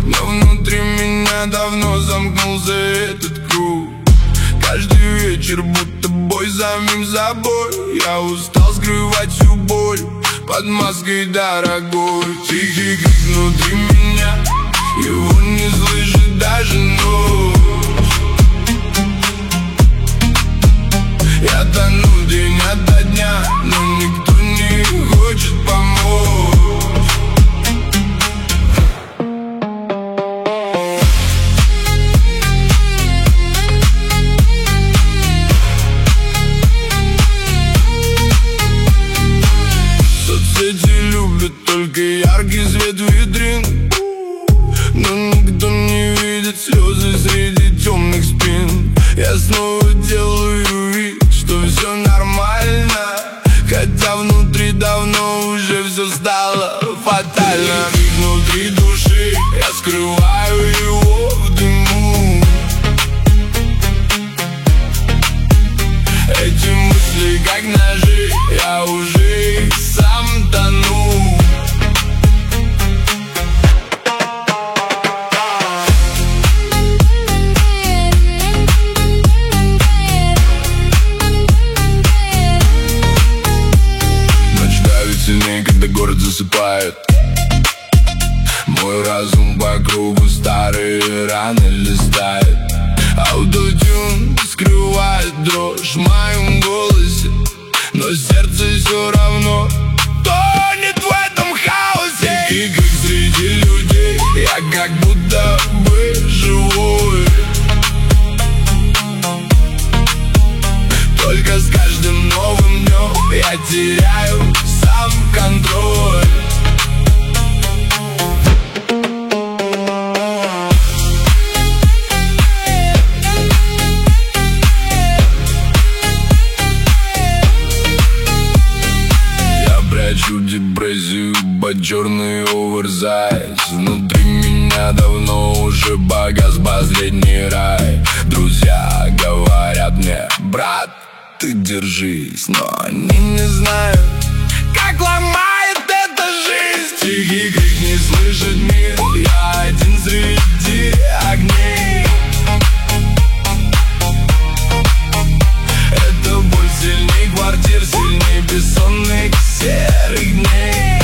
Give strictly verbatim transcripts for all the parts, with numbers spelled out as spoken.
Но внутри меня давно замкнулся этот круг. Каждый вечер будто бой самим собой. Я устал скрывать всю боль под маской дорогой. Тихий крик внутри меня, его не слышит даже ночь. Я тону день ото дня, но никто не хочет помочь. Соцсети любят только яркий свет витрин, но никто не видит слезы среди темных спин. Я снова делаю вид, что все нормально, хотя внутри давно уже все стало фатально. Крик внутри души, я скрываю его в дыму. Эти мысли как ножи, я уже их сам тону. Сильнее, когда город засыпает. Мой разум по кругу старые раны листает. Аутотюн скрывает дрожь в моем голосе, но сердце все равно тонет в этом хаосе. И как среди людей я как будто бы живой. Только с каждым новым днем я теряю сам контроль. Я прячу депрессию под черный оверсайз. Внутри меня давно уже погас последний рай. Друзья говорят мне: брат, ты держись, но они не знают, как ломает эта жизнь. Тихий крик не слышит мир, я один среди огней. Это боль сильней квартир, сильней бессонных серых дней.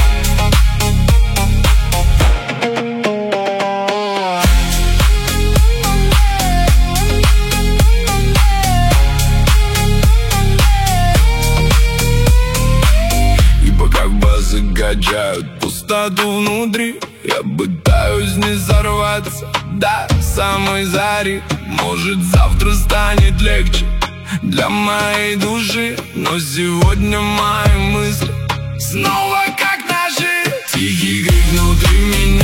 Качают пустоту внутри, я пытаюсь не сорваться до самой зари. Может, завтра станет легче для моей души, но сегодня мои мысли снова как ножи. Тихий крик внутри меня.